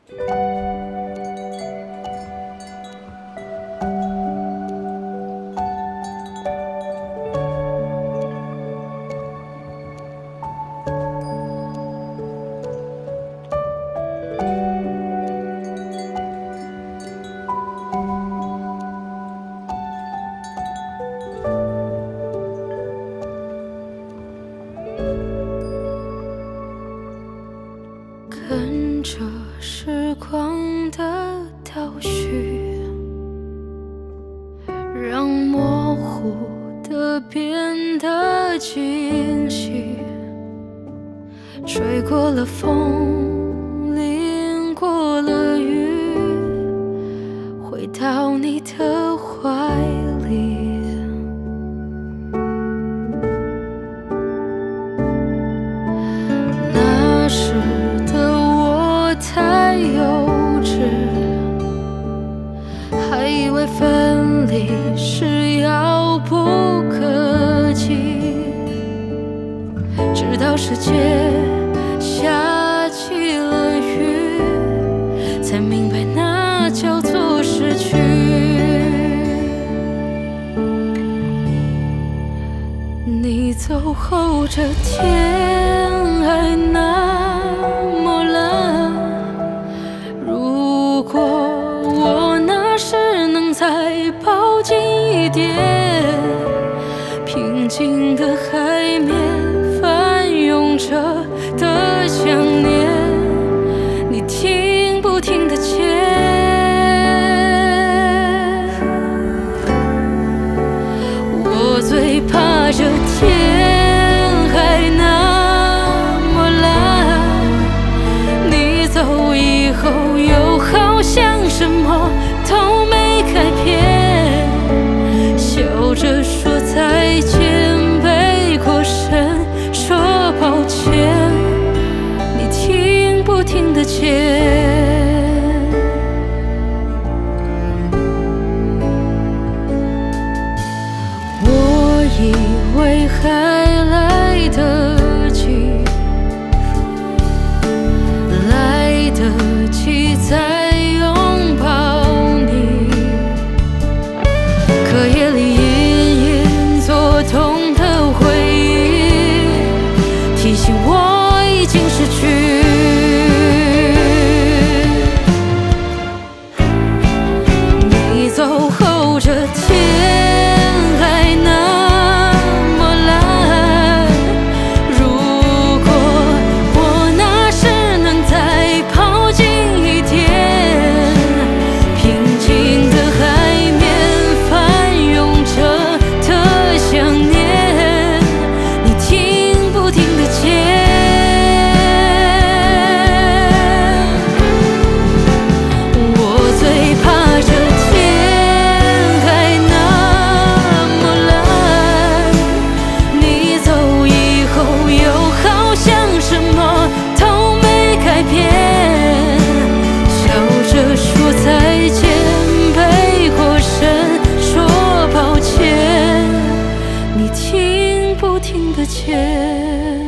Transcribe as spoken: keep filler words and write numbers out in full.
跟着时光的倒叙，让模糊的变得清晰，吹过了风，淋过了雨，回到你的怀里。那时太幼稚，还以为分离是遥不可及，直到世界下起了雨，才明白那叫做失去。你走后，这天还那么蓝，如果我那时能再抱紧一点，平静的海面翻涌着的想念，你听不听得见？我最怕这天还那么蓝，你走以后又好像什么都没改变，笑着说再见，背过身说抱歉，你听不听得见？我以为还来得及，来得及再拥抱你，可夜里隐隐作痛的回忆，提醒我已经失去。你走后，这天还那么蓝，如果我那时能再靠近一点，平静的海面翻涌着的想念，你听不听得见？我最怕这天还那么蓝，你走以后又好像什么都没改变，笑着说再见，背过身说抱歉，你听不听得见？